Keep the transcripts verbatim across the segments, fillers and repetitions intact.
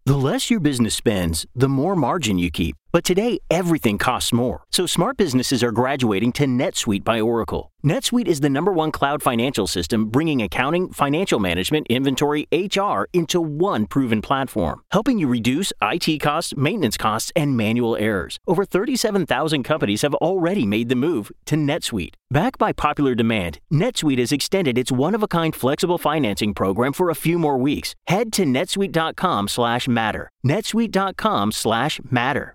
The less your business spends, the more margin you keep. But today, everything costs more. So smart businesses are graduating to NetSuite by Oracle. NetSuite is the number one cloud financial system, bringing accounting, financial management, inventory, H R into one proven platform, helping you reduce I T costs, maintenance costs, and manual errors. Over thirty-seven thousand companies have already made the move to NetSuite. Backed by popular demand, NetSuite has extended its one-of-a-kind flexible financing program for a few more weeks. Head to netsuite.com slash matter. netsuite.com slash matter.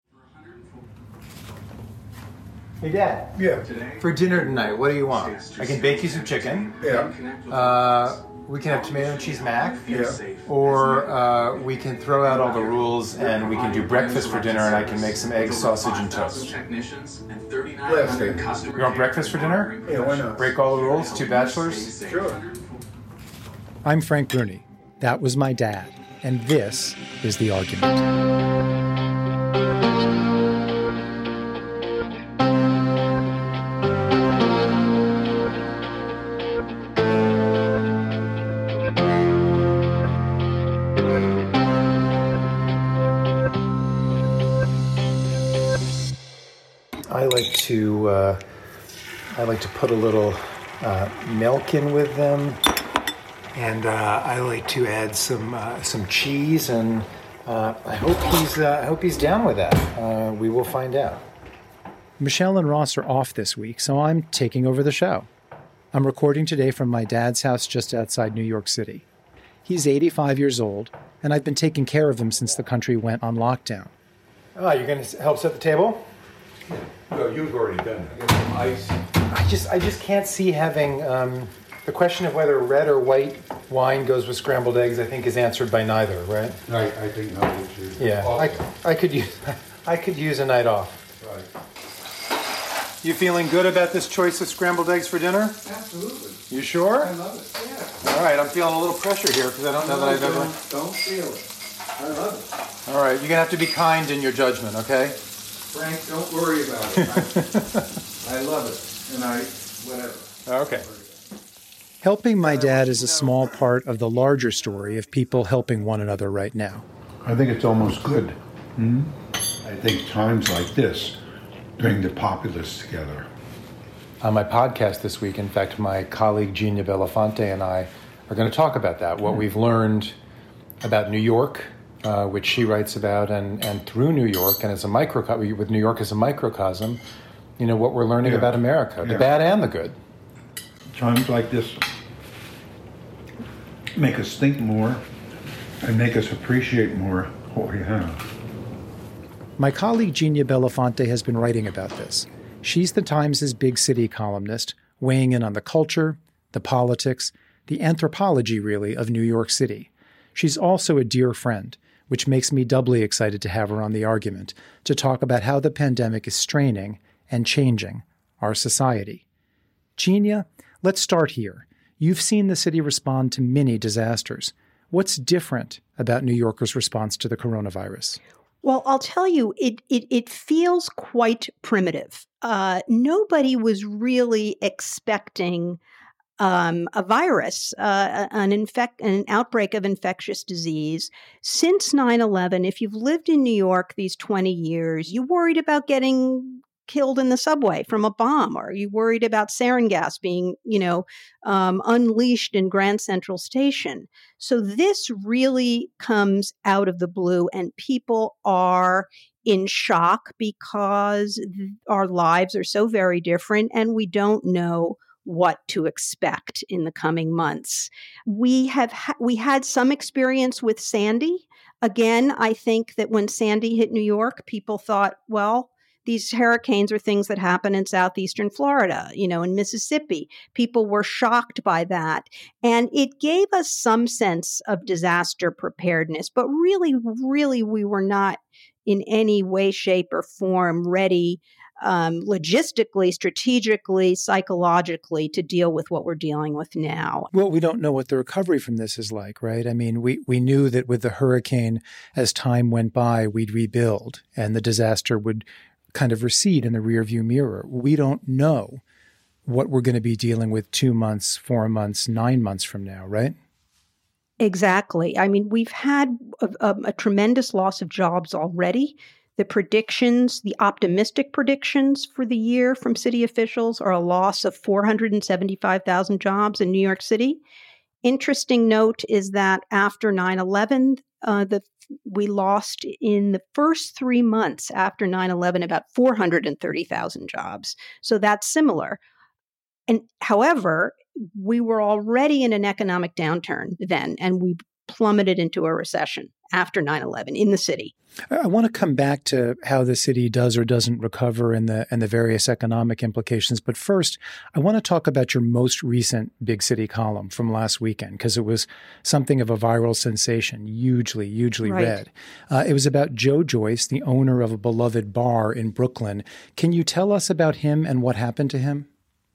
Hey, Dad. Yeah. For dinner tonight, what do you want? I can bake you some chicken. Yeah. Uh, we can have tomato and cheese mac. Yeah. Or uh, we can throw out all the rules and we can do breakfast for dinner, and I can make some eggs, sausage, and toast. Last thing. You want breakfast for dinner? Yeah, why not? Break all the rules? Two bachelors? Sure. I'm Frank Bruni. That was my dad. And this is The Argument. I like to uh, I like to put a little uh, milk in with them, and uh, I like to add some uh, some cheese, and uh, I hope he's uh, I hope he's down with that. Uh, we will find out. Michelle and Ross are off this week, so I'm taking over the show. I'm recording today from my dad's house just outside New York City. He's eighty-five years old, and I've been taking care of him since the country went on lockdown. Oh, you're going to help set the table? No, you've already done that. Get some ice. I just I just can't see having um, the question of whether red or white wine goes with scrambled eggs. I think is answered by neither, right? I, I think not. Which is Yeah, I, awesome. I could use I could use a night off. Right. You feeling good about this choice of scrambled eggs for dinner? Absolutely. You sure? I love it. Yeah. All right, I'm feeling a little pressure here because I don't know that I've don't, ever. Don't feel it. I love it. All right, you're gonna have to be kind in your judgment, okay? Frank, don't worry about it. I, I love it, and I whatever. Okay. Helping my dad is a small part of the larger story of people helping one another right now. I think it's almost good. Hmm? I think times like this bring the populace together. On my podcast this week, in fact, my colleague Gina Bellafante and I are going to talk about that, what we've learned about New York, uh, which she writes about, and, and through New York, and as a microcosm, with New York as a microcosm, you know, what we're learning Yeah. about America, the Yeah. bad and the good. Times like this make us think more and make us appreciate more what we have. My colleague Gina Bellafante has been writing about this. She's the Times' big city columnist, weighing in on the culture, the politics, the anthropology, really, of New York City. She's also a dear friend, which makes me doubly excited to have her on The Argument to talk about how the pandemic is straining and changing our society. Gina, let's start here. You've seen the city respond to many disasters. What's different about New Yorkers' response to the coronavirus? Well, I'll tell you, it it, it feels quite primitive. Uh, nobody was really expecting um, a virus, uh, an infect, an outbreak of infectious disease. Since nine eleven, if you've lived in New York these twenty years, you worried about getting killed in the subway from a bomb, or you worried about sarin gas being, you know, um, unleashed in Grand Central Station. So this really comes out of the blue, and people are in shock because our lives are so very different, and we don't know what to expect in the coming months. We have ha- we had some experience with Sandy. Again, I think that when Sandy hit New York, people thought, well, these hurricanes are things that happen in southeastern Florida, you know, in Mississippi. People were shocked by that. And it gave us some sense of disaster preparedness. But really, really, we were not in any way, shape, or form ready um, logistically, strategically, psychologically to deal with what we're dealing with now. Well, we don't know what the recovery from this is like, right? I mean, we, we knew that with the hurricane, as time went by, we'd rebuild and the disaster would kind of recede in the rearview mirror. We don't know what we're going to be dealing with two months, four months, nine months from now, right? Exactly. I mean, we've had a, a, a tremendous loss of jobs already. The predictions, the optimistic predictions for the year from city officials are a loss of four hundred seventy-five thousand jobs in New York City. Interesting note is that after nine eleven, uh, the we lost in the first three months after nine eleven about four hundred thirty thousand jobs. So that's similar. And however, we were already in an economic downturn then, and we plummeted into a recession after nine eleven in the city. I want to come back to how the city does or doesn't recover and the and the various economic implications. But first, I want to talk about your most recent Big City column from last weekend, because it was something of a viral sensation, hugely, hugely Right. read. Uh, it was about Joe Joyce, the owner of a beloved bar in Brooklyn. Can you tell us about him and what happened to him?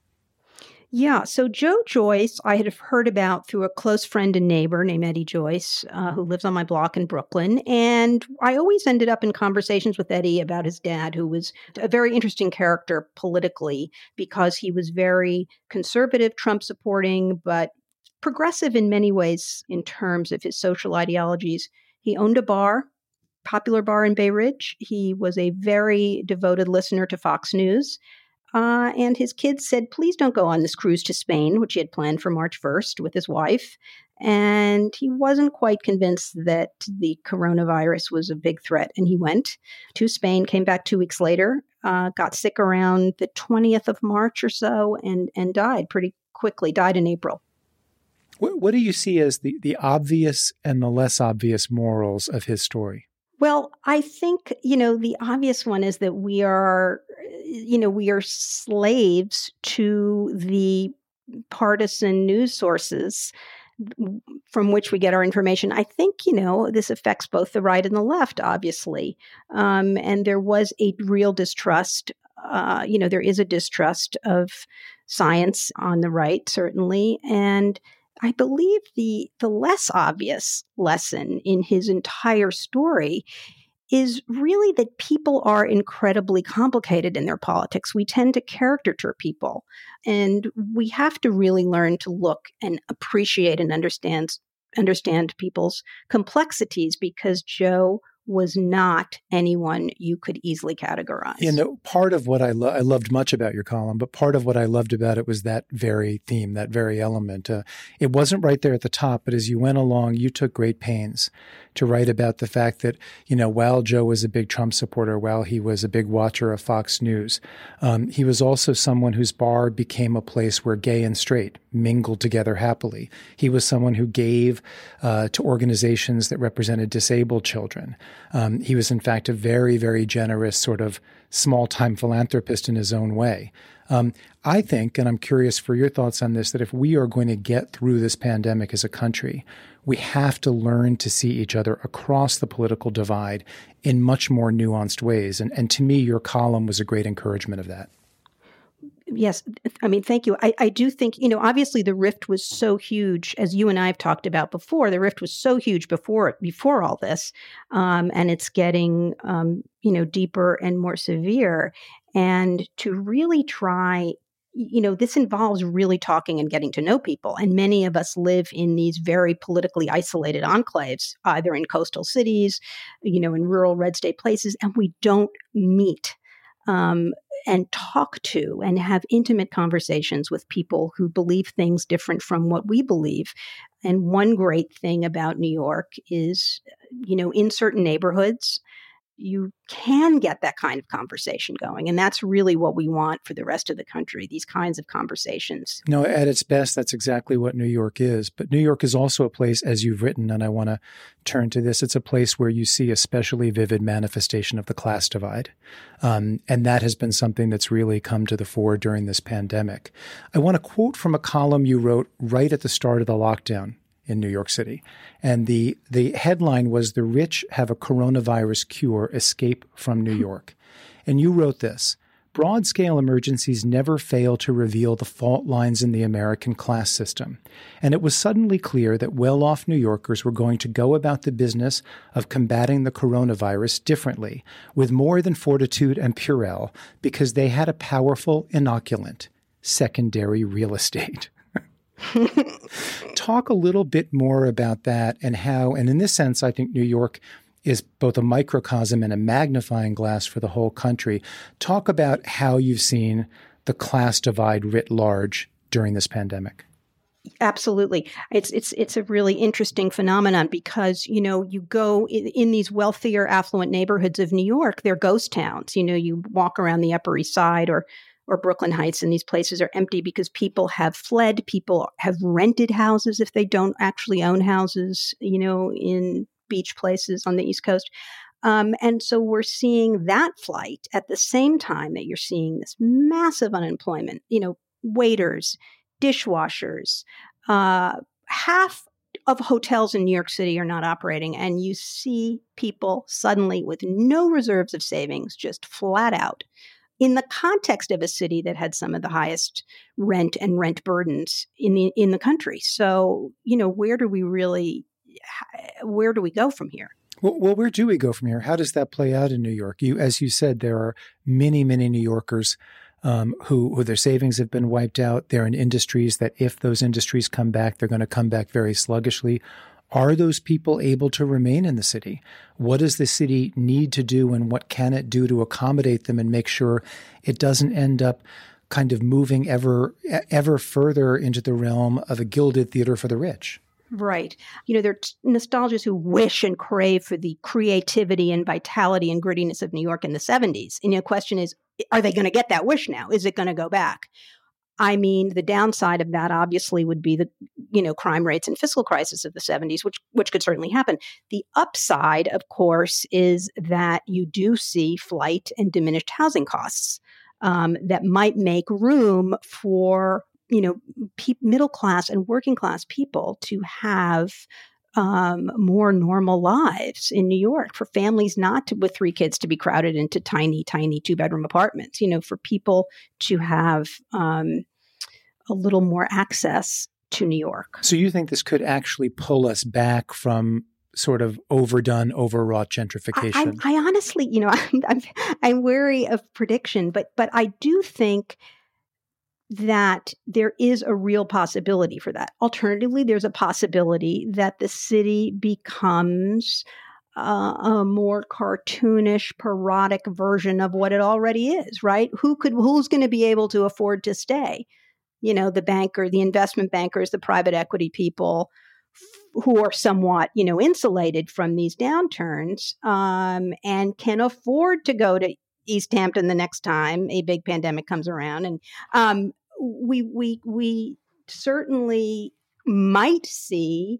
Yeah, so Joe Joyce, I had heard about through a close friend and neighbor named Eddie Joyce, uh, who lives on my block in Brooklyn. And I always ended up in conversations with Eddie about his dad, who was a very interesting character politically because he was very conservative, Trump supporting, but progressive in many ways in terms of his social ideologies. He owned a bar, popular bar in Bay Ridge. He was a very devoted listener to Fox News. Uh, and his kids said, please don't go on this cruise to Spain, which he had planned for March first with his wife. And he wasn't quite convinced that the coronavirus was a big threat. And he went to Spain, came back two weeks later, uh, got sick around the twentieth of March or so, and, and died pretty quickly, died in April. What, what do you see as the, the obvious and the less obvious morals of his story? Well, I think, you know, the obvious one is that we are, you know, we are slaves to the partisan news sources from which we get our information. I think, you know, this affects both the right and the left, obviously. Um, and there was a real distrust. Uh, you know, there is a distrust of science on the right, certainly. And I believe the the less obvious lesson in his entire story is really that people are incredibly complicated in their politics. We tend to caricature people, and we have to really learn to look and appreciate and understand understand people's complexities, because Joe was not anyone you could easily categorize. You know, part of what I, lo- I loved much about your column, but part of what I loved about it was that very theme, that very element. Uh, it wasn't right there at the top, but as you went along, you took great pains to write about the fact that, you know, while Joe was a big Trump supporter, while he was a big watcher of Fox News, um, he was also someone whose bar became a place where gay and straight mingled together happily. He was someone who gave uh, to organizations that represented disabled children. Um, he was, in fact, a very, very generous sort of small-time philanthropist in his own way. Um, I think, and I'm curious for your thoughts on this, that if we are going to get through this pandemic as a country, we have to learn to see each other across the political divide in much more nuanced ways. And, and to me, your column was a great encouragement of that. Yes. I mean, thank you. I, I do think, you know, obviously the rift was so huge, as you and I have talked about before. The rift was so huge before before all this, um, and it's getting, um, you know, deeper and more severe. And to really try, you know, this involves really talking and getting to know people. And many of us live in these very politically isolated enclaves, either in coastal cities, you know, in rural red state places, and we don't meet Um, and talk to and have intimate conversations with people who believe things different from what we believe. And one great thing about New York is, you know, in certain neighborhoods, you can get that kind of conversation going. And that's really what we want for the rest of the country, these kinds of conversations. No, at its best, that's exactly what New York is. But New York is also a place, as you've written, and I want to turn to this, it's a place where you see especially vivid manifestation of the class divide. Um, and that has been something that's really come to the fore during this pandemic. I want to quote from a column you wrote right at the start of the lockdown in New York City. And the, the headline was, "The Rich Have a Coronavirus Cure, Escape from New York." And you wrote this: "Broad-scale emergencies never fail to reveal the fault lines in the American class system. And it was suddenly clear that well-off New Yorkers were going to go about the business of combating the coronavirus differently, with more than fortitude and Purell, because they had a powerful inoculant: secondary real estate." Talk a little bit more about that and how, and in this sense, I think New York is both a microcosm and a magnifying glass for the whole country. Talk about how you've seen the class divide writ large during this pandemic. Absolutely. It's it's it's a really interesting phenomenon because, you know, you go in, in these wealthier, affluent neighborhoods of New York, they're ghost towns. You know, you walk around the Upper East Side or or Brooklyn Heights, and these places are empty because people have fled. People have rented houses if they don't actually own houses, you know, in beach places on the East Coast. Um, and so we're seeing that flight at the same time that you're seeing this massive unemployment, you know, waiters, dishwashers, uh, half of hotels in New York City are not operating. And you see people suddenly with no reserves of savings, just flat out, in the context of a city that had some of the highest rent and rent burdens in the in the country. So, you know, where do we really, where do we go from here? Well, well, where do we go from here? How does that play out in New York? You, as you said, there are many, many New Yorkers Um, who, who their savings have been wiped out. They're in industries that if those industries come back, they're going to come back very sluggishly. Are those people able to remain in the city? What does the city need to do, and what can it do to accommodate them and make sure it doesn't end up kind of moving ever, ever further into the realm of a gilded theater for the rich? Right. You know, there are nostalgists who wish and crave for the creativity and vitality and grittiness of New York in the seventies. And the question is, are they going to get that wish now? Is it going to go back? I mean, the downside of that obviously would be the, you know, crime rates and fiscal crisis of the seventies, which which could certainly happen. The upside, of course, is that you do see flight and diminished housing costs um, that might make room for, you know, pe- middle class and working class people to have um, more normal lives in New York, for families not to, with three kids to be crowded into tiny, tiny two bedroom apartments, you know, for people to have um, a little more access to New York. So you think this could actually pull us back from sort of overdone, overwrought gentrification? I, I, I honestly, you know, I'm, I'm, I'm wary of prediction, but but I do think that there is a real possibility for that. Alternatively, there's a possibility that the city becomes uh, a more cartoonish, parodic version of what it already is, right? Who could, who's going to be able to afford to stay? You know, the banker, the investment bankers, the private equity people f- who are somewhat, you know, insulated from these downturns um, and can afford to go to East Hampton the next time a big pandemic comes around. And um, we we we certainly might see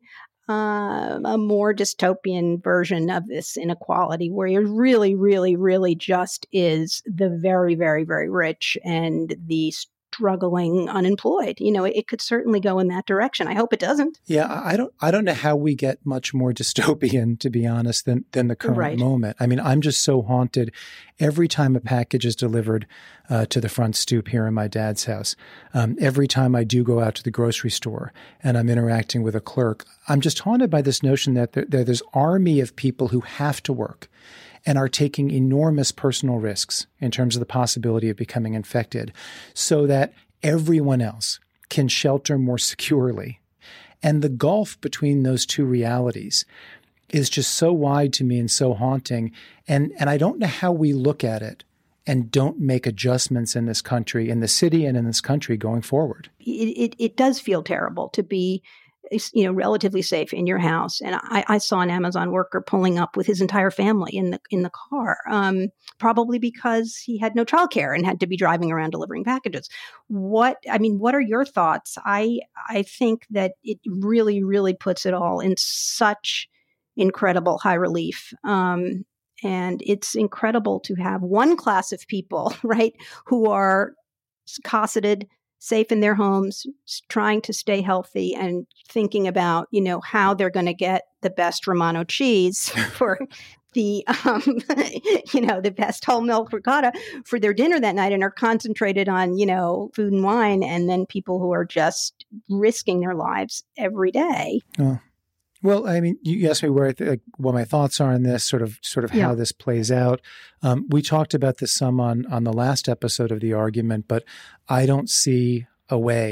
uh, a more dystopian version of this inequality, where it really, really, really just is the very, very, very rich and the struggling unemployed. You know, it, it could certainly go in that direction. I hope it doesn't. Yeah, I don't I don't know how we get much more dystopian, to be honest, than than the current Right. moment. I mean, I'm just so haunted every time a package is delivered uh, to the front stoop here in my dad's house. Um, every time I do go out to the grocery store and I'm interacting with a clerk, I'm just haunted by this notion that there, there's this army of people who have to work and are taking enormous personal risks in terms of the possibility of becoming infected so that everyone else can shelter more securely. And the gulf between those two realities is just so wide to me and so haunting. And, and I don't know how we look at it and don't make adjustments in this country, in the city and in this country going forward. It, it, it does feel terrible to be, you know, relatively safe in your house. And I, I saw an Amazon worker pulling up with his entire family in the in the car, um, probably because he had no childcare and had to be driving around delivering packages. What I mean, what are your thoughts? I I think that it really, really puts it all in such incredible high relief. Um, and it's incredible to have one class of people, right, who are cosseted, safe in their homes, trying to stay healthy and thinking about, you know, how they're going to get the best Romano cheese for the, um, you know, the best whole milk ricotta for their dinner that night, and are concentrated on, you know, food and wine. And then people who are just risking their lives every day. Oh. Well, I mean, you asked me where I th- like, what my thoughts are on this, sort of, sort of Yeah. how this plays out. Um, we talked about this some on on the last episode of The Argument, but I don't see a way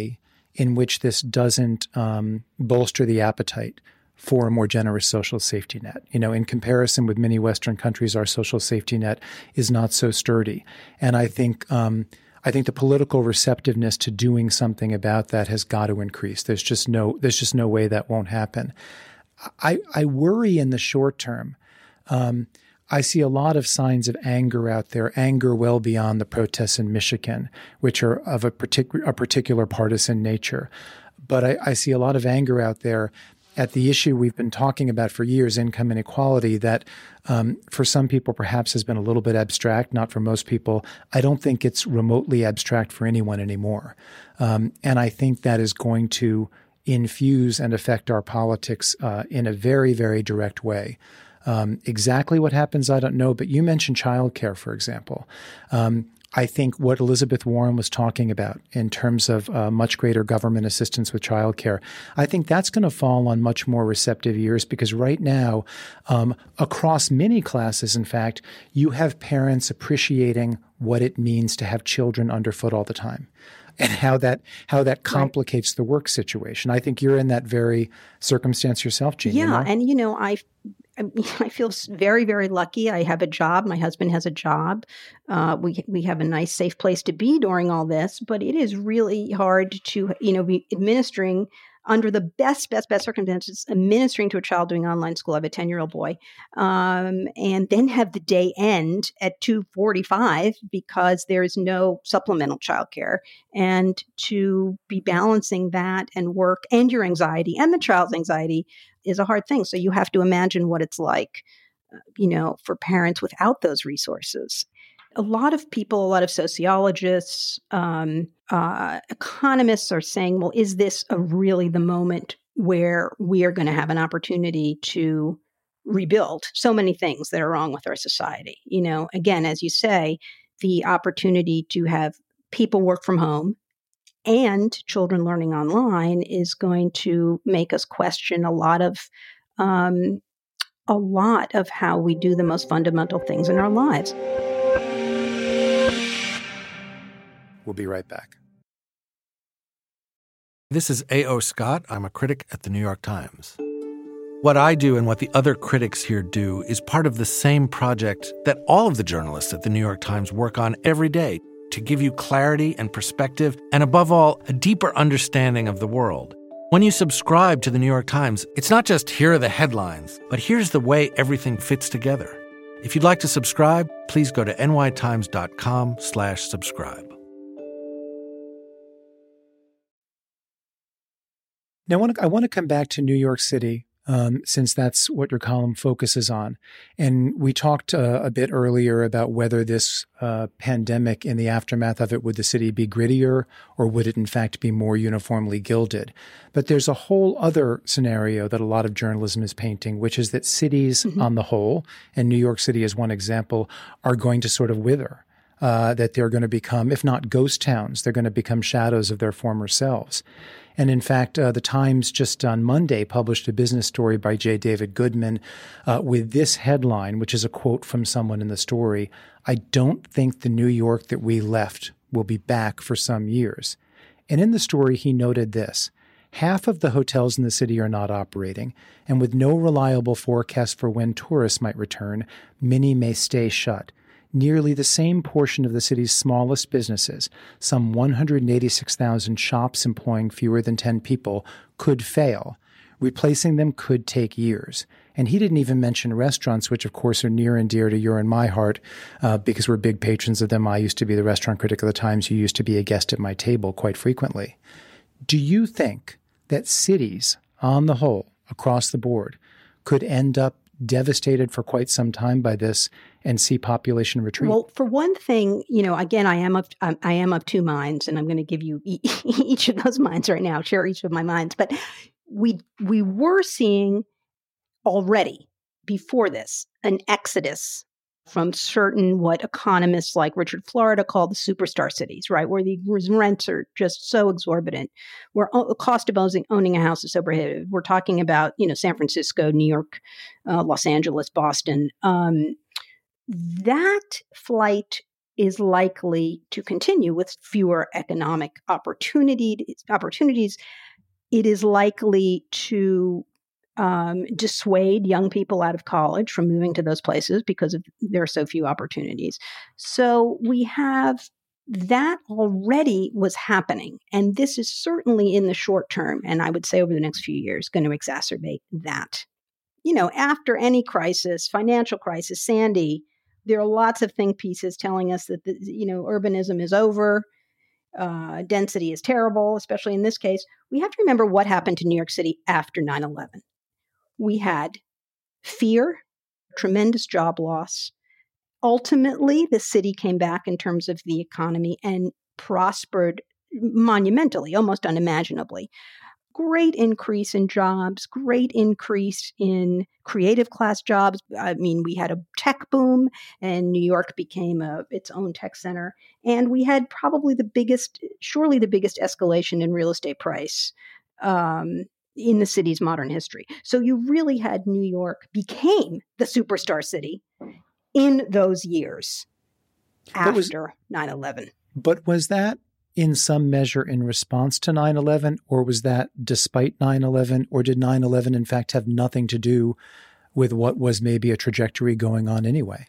in which this doesn't um, bolster the appetite for a more generous social safety net. You know, in comparison with many Western countries, our social safety net is not so sturdy. And I think um, I think the political receptiveness to doing something about that has got to increase. There's just no there's just no way that won't happen. I, I worry in the short term. Um, I see a lot of signs of anger out there, anger well beyond the protests in Michigan, which are of a particular a particular partisan nature. But I, I see a lot of anger out there at the issue we've been talking about for years, income inequality, that um, for some people perhaps has been a little bit abstract, not for most people. I don't think it's remotely abstract for anyone anymore. Um, and I think that is going to infuse and affect our politics uh, in a very, very direct way. Um, exactly what happens, I don't know, but you mentioned childcare, for example. Um, I think what Elizabeth Warren was talking about in terms of uh, much greater government assistance with childcare, I think that's going to fall on much more receptive ears, because right now, um, across many classes, in fact, you have parents appreciating what it means to have children underfoot all the time, and how that how that complicates right. the work situation. I think you're in that very circumstance yourself, Jean. Yeah, you know? and you know, I I feel very, very lucky. I have a job. My husband has a job. Uh, we we have a nice, safe place to be during all this. But it is really hard to, you know, be administering under the best, best, best circumstances, administering to a child doing online school. I have a ten-year-old boy, um, and then have the day end at two forty-five because there is no supplemental childcare, and to be balancing that and work and your anxiety and the child's anxiety is a hard thing. So you have to imagine what it's like, you know, for parents without those resources. A lot of people, a lot of sociologists, um, uh, economists are saying, well, is this a really the moment where we are going to have an opportunity to rebuild so many things that are wrong with our society? You know, again, as you say, the opportunity to have people work from home and children learning online is going to make us question a lot of um, a lot of how we do the most fundamental things in our lives. We'll be right back. This is A O. Scott. I'm a critic at the New York Times. What I do and what the other critics here do is part of the same project that all of the journalists at the New York Times work on every day, to give you clarity and perspective, and above all, a deeper understanding of the world. When you subscribe to the New York Times, it's not just here are the headlines, but here's the way everything fits together. If you'd like to subscribe, please go to nytimes.com slash subscribe. Now, I want to, I want to come back to New York City, um, since that's what your column focuses on. And we talked uh, a bit earlier about whether this uh, pandemic, in the aftermath of it, would the city be grittier, or would it in fact be more uniformly gilded? But there's a whole other scenario that a lot of journalism is painting, which is that cities mm-hmm. on the whole, and New York City is one example, are going to sort of wither. Uh, that they're going to become, if not ghost towns, they're going to become shadows of their former selves. And in fact, uh, the Times just on Monday published a business story by J. David Goodman uh, with this headline, which is a quote from someone in the story: "I don't think the New York that we left will be back for some years." And in the story, he noted this: half of the hotels in the city are not operating, and with no reliable forecast for when tourists might return, many may stay shut. Nearly the same portion of the city's smallest businesses, some one hundred eighty-six thousand shops employing fewer than ten people, could fail. Replacing them could take years. And he didn't even mention restaurants, which of course are near and dear to your and my heart, uh, because we're big patrons of them. I used to be the restaurant critic of the Times. You used to be a guest at my table quite frequently. Do you think that cities, on the whole, across the board, could end up devastated for quite some time by this and see population retreat? Well, for one thing, you know, again, I am of um, I am of two minds, and I'm going to give you e- each of those minds right now. Share each of my minds, but we we were seeing already before this an exodus from certain what economists like Richard Florida call the superstar cities, right, where the rents are just so exorbitant, where the cost of owning, owning a house is so prohibitive. We're talking about, you know, San Francisco, New York, uh, Los Angeles, Boston. Um, that flight is likely to continue with fewer economic opportunities. Opportunities. It is likely to um, dissuade young people out of college from moving to those places because of, there are so few opportunities. So we have that already was happening. And this is certainly in the short term, and I would say over the next few years, going to exacerbate that. You know, after any crisis, financial crisis, Sandy, there are lots of think pieces telling us that, the, you know, urbanism is over, uh, density is terrible, especially in this case. We have to remember what happened to New York City after nine eleven. We had fear, tremendous job loss. Ultimately, the city came back in terms of the economy and prospered monumentally, almost unimaginably. Great increase in jobs, great increase in creative class jobs. I mean, we had a tech boom and New York became a, its own tech center. And we had probably the biggest, surely the biggest escalation in real estate price um, in the city's modern history. So you really had New York became the superstar city in those years after nine eleven. But was that in some measure in response to nine eleven, or was that despite nine eleven, or did nine eleven in fact have nothing to do with what was maybe a trajectory going on anyway?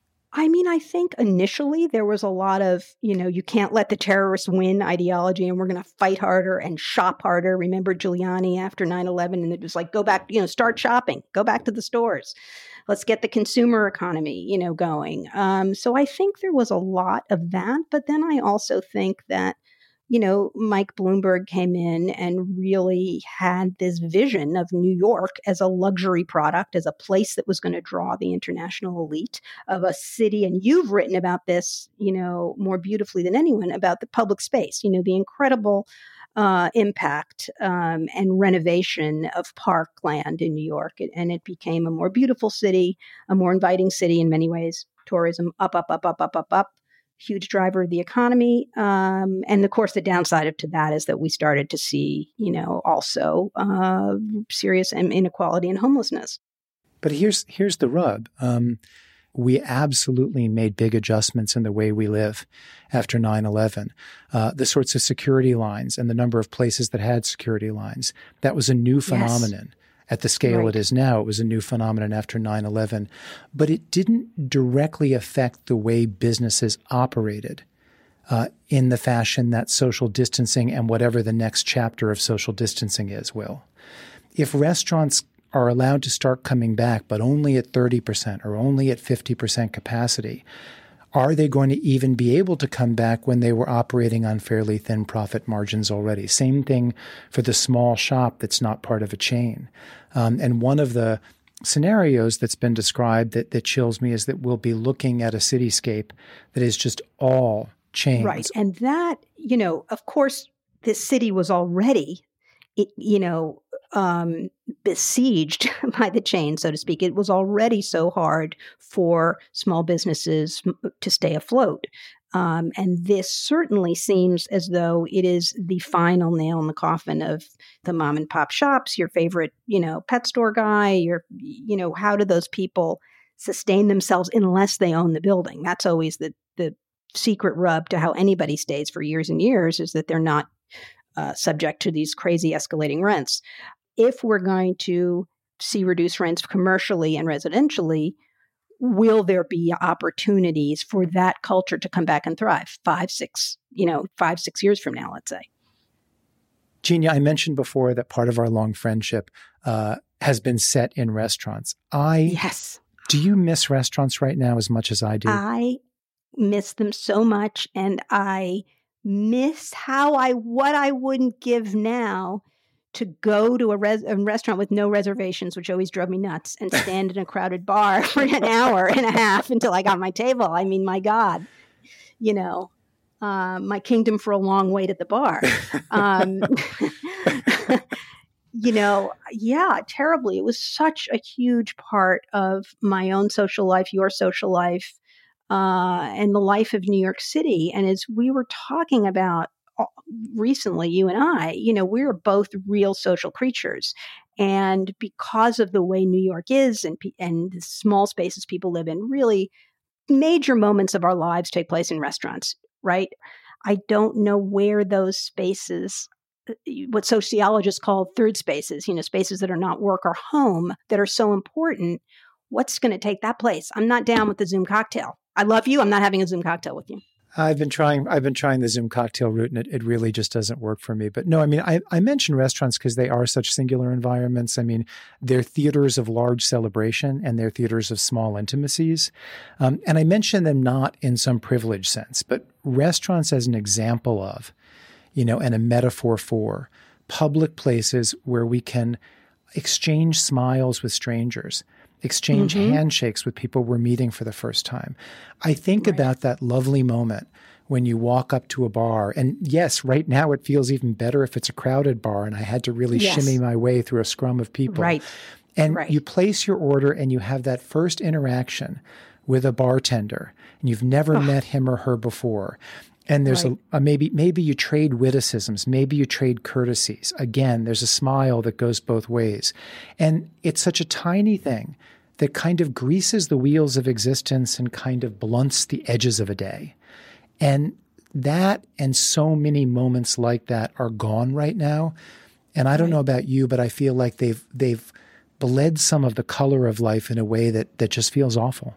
I mean, I think initially there was a lot of, you know, you can't let the terrorists win ideology and we're going to fight harder and shop harder. Remember Giuliani after nine eleven, and it was like, go back, you know, start shopping, go back to the stores. Let's get the consumer economy, you know, going. Um, so I think there was a lot of that. But then I also think that, you know, Mike Bloomberg came in and really had this vision of New York as a luxury product, as a place that was going to draw the international elite, of a city. And you've written about this, you know, more beautifully than anyone, about the public space, you know, the incredible uh, impact um, and renovation of parkland in New York. And it became a more beautiful city, a more inviting city in many ways. Tourism up, up, up, up, up, up, up. Huge driver of the economy. Um, and of course, the downside of to that is that we started to see, you know, also uh, serious inequality and homelessness. But here's here's the rub. Um, we absolutely made big adjustments in the way we live after nine eleven. Uh, the sorts of security lines and the number of places that had security lines, that was a new phenomenon. Yes. At the scale right. it is now, it was a new phenomenon after nine eleven. But it didn't directly affect the way businesses operated uh, in the fashion that social distancing and whatever the next chapter of social distancing is will. If restaurants are allowed to start coming back, but only at thirty percent or only at fifty percent capacity, are they going to even be able to come back when they were operating on fairly thin profit margins already? Same thing for the small shop that's not part of a chain. Um, and one of the scenarios that's been described that, that chills me is that we'll be looking at a cityscape that is just all chains. Right. And that, you know, of course, this city was already, it, you know, um, besieged by the chain, so to speak. It was already so hard for small businesses to stay afloat. Um, and this certainly seems as though it is the final nail in the coffin of the mom and pop shops, your favorite, you know, pet store guy, your, you know, how do those people sustain themselves unless they own the building? That's always the, the secret rub to how anybody stays for years and years, is that they're not uh, subject to these crazy escalating rents. If we're going to see reduced rents commercially and residentially, will there be opportunities for that culture to come back and thrive five, six, you know, five, six years from now, let's say? Genia, I mentioned before that part of our long friendship uh, has been set in restaurants. I yes. Do you miss restaurants right now as much as I do? I miss them so much, and I miss how I what I wouldn't give now to go to a, res- a restaurant with no reservations, which always drove me nuts, and stand in a crowded bar for an hour and a half until I got my table. I mean, my God, you know, uh, my kingdom for a long wait at the bar. Um, you know, yeah, terribly. It was such a huge part of my own social life, your social life, uh, and the life of New York City. And as we were talking about recently, you and I, you know, we're both real social creatures. And because of the way New York is and, and the small spaces people live in, really major moments of our lives take place in restaurants, right? I don't know where those spaces, what sociologists call third spaces, you know, spaces that are not work or home that are so important. What's going to take that place? I'm not down with the Zoom cocktail. I love you. I'm not having a Zoom cocktail with you. I've been trying, I've been trying the Zoom cocktail route and it, it really just doesn't work for me. But no, I mean, I, I mention restaurants because they are such singular environments. I mean, they're theaters of large celebration and they're theaters of small intimacies. Um, and I mention them not in some privileged sense, but restaurants as an example of, you know, and a metaphor for public places where we can exchange smiles with strangers, exchange mm-hmm. handshakes with people we're meeting for the first time. I think right. about that lovely moment when you walk up to a bar. And yes, right now it feels even better if it's a crowded bar and I had to really yes. shimmy my way through a scrum of people. Right. And right. you place your order and you have that first interaction with a bartender and you've never oh. met him or her before. And there's right. a, a maybe maybe you trade witticisms, maybe you trade courtesies. Again, there's a smile that goes both ways. And it's such a tiny thing that kind of greases the wheels of existence and kind of blunts the edges of a day. And that and so many moments like that are gone right now. And I don't right. know about you, but I feel like they've they've bled some of the color of life in a way that that just feels awful.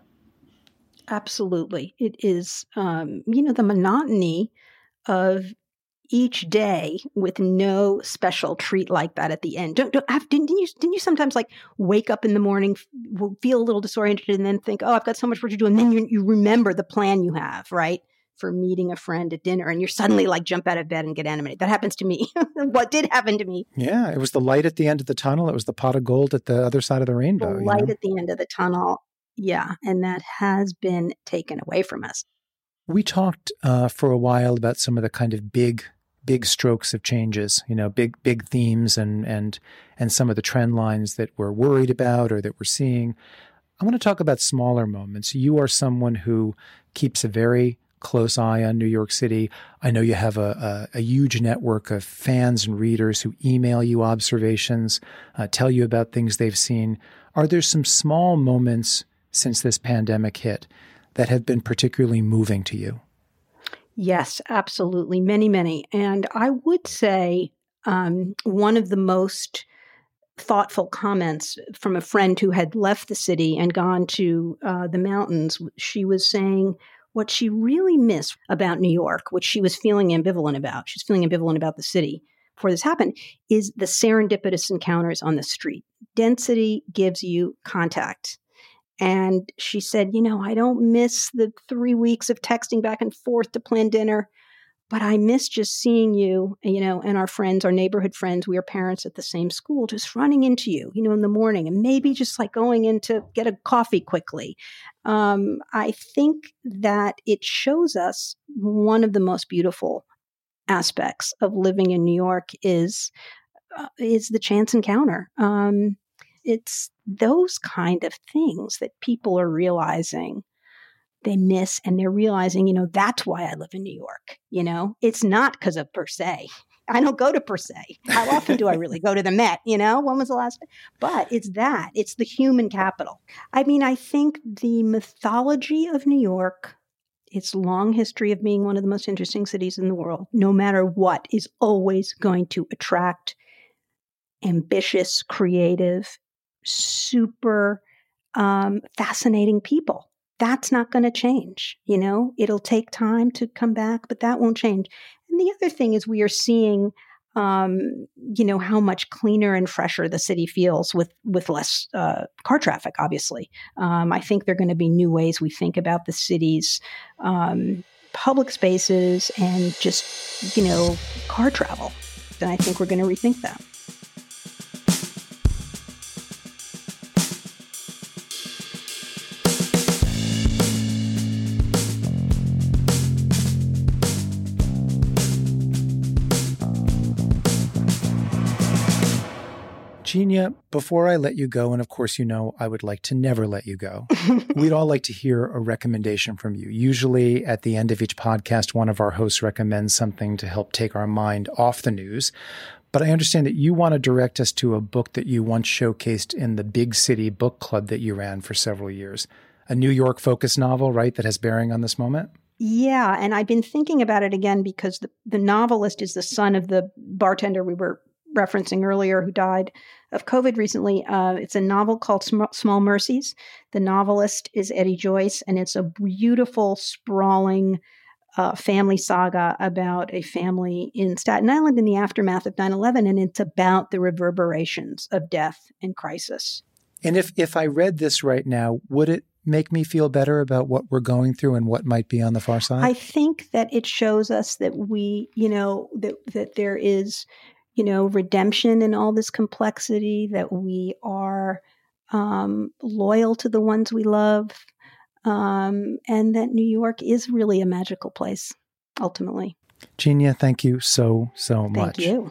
Absolutely. It is, um, you know, the monotony of each day with no special treat like that at the end. Don't, don't have, didn't you, didn't you sometimes like wake up in the morning, feel a little disoriented and then think, oh, I've got so much work to do. And then you, you remember the plan you have, right? For meeting a friend at dinner and you're suddenly like jump out of bed and get animated. That happens to me. What did happen to me? Yeah. It was the light at the end of the tunnel. It was the pot of gold at the other side of the rainbow. The light you know? At the end of the tunnel. Yeah, and that has been taken away from us. We talked uh, for a while about some of the kind of big, big strokes of changes, you know, big, big themes and and and some of the trend lines that we're worried about or that we're seeing. I want to talk about smaller moments. You are someone who keeps a very close eye on New York City. I know you have a, a, a huge network of fans and readers who email you observations, uh, tell you about things they've seen. Are there some small moments since this pandemic hit that have been particularly moving to you? Yes, absolutely. Many, many. And I would say um, one of the most thoughtful comments from a friend who had left the city and gone to uh, the mountains, she was saying what she really missed about New York, which she was feeling ambivalent about. She's feeling ambivalent about the city before this happened, is the serendipitous encounters on the street. Density gives you contact. And she said, you know, I don't miss the three weeks of texting back and forth to plan dinner, but I miss just seeing you, you know, and our friends, our neighborhood friends, we are parents at the same school, just running into you, you know, in the morning and maybe just like going in to get a coffee quickly. Um, I think that it shows us one of the most beautiful aspects of living in New York is, uh, is the chance encounter. Um, It's those kind of things that people are realizing they miss, and they're realizing, you know, that's why I live in New York. You know, it's not because of Per Se. I don't go to Per Se. How often do I really go to the Met? You know, when was the last? But it's that. It's the human capital. I mean, I think the mythology of New York, its long history of being one of the most interesting cities in the world, no matter what, is always going to attract ambitious, creative, super um, fascinating people. That's not going to change. You know, it'll take time to come back, but that won't change. And the other thing is we are seeing, um, you know, how much cleaner and fresher the city feels with, with less uh, car traffic, obviously. Um, I think there are going to be new ways we think about the city's um, public spaces and just, you know, car travel. And I think we're going to rethink that. Genia, before I let you go, and of course, you know, I would like to never let you go, we'd all like to hear a recommendation from you. Usually at the end of each podcast, one of our hosts recommends something to help take our mind off the news. But I understand that you want to direct us to a book that you once showcased in the Big City Book Club that you ran for several years. a New York-focused novel, right, that has bearing on this moment? Yeah, and I've been thinking about it again because the, the novelist is the son of the bartender we were referencing earlier who died of COVID recently. Uh, it's a novel called Sm- Small Mercies. The novelist is Eddie Joyce, and it's a beautiful, sprawling uh, family saga about a family in Staten Island in the aftermath of nine eleven, and it's about the reverberations of death and crisis. And if, if I read this right now, would it make me feel better about what we're going through and what might be on the far side? I think that it shows us that we, you know, that that there is, you know, redemption in all this complexity, that we are um, loyal to the ones we love, um, and that New York is really a magical place, ultimately. Genia, thank you so, so much. Thank you.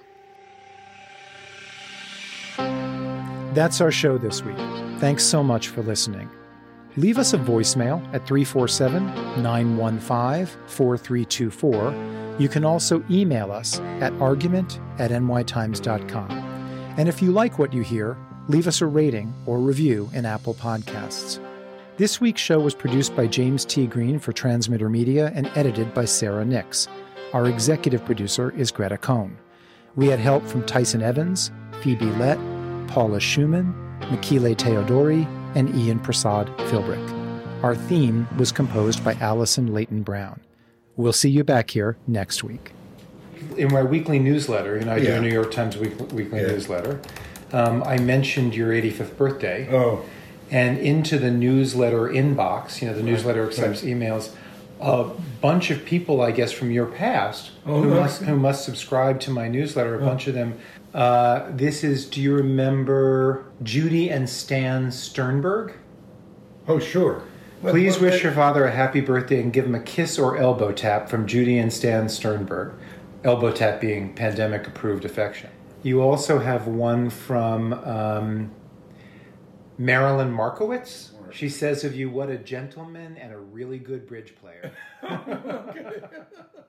That's our show this week. Thanks so much for listening. Leave us a voicemail at three four seven, nine one five, four three two four. You can also email us at argument at n y times dot com. And if you like what you hear, leave us a rating or review in Apple Podcasts. This week's show was produced by James T. Green for Transmitter Media and edited by Sarah Nix. Our executive producer is Greta Cohn. We had help from Tyson Evans, Phoebe Lett, Paula Schumann, Mikile Teodori, and Ian Prasad Philbrick. Our theme was composed by Allison Leighton Brown. We'll see you back here next week. In my weekly newsletter, you know, I do Yeah. a New York Times week, weekly Yeah. newsletter, um, I mentioned your eighty-fifth birthday. Oh. And into the newsletter inbox, you know, the newsletter accepts right. emails, a bunch of people, I guess, from your past Oh, who, okay. must, who must subscribe to my newsletter, a bunch of them. Uh, this is, do you remember Judy and Stan Sternberg? Oh, sure. What- Please what- wish your father a happy birthday and give him a kiss or elbow tap from Judy and Stan Sternberg. Elbow tap being pandemic-approved affection. You also have one from um, Marilyn Markowitz. She says of you, what a gentleman and a really good bridge player.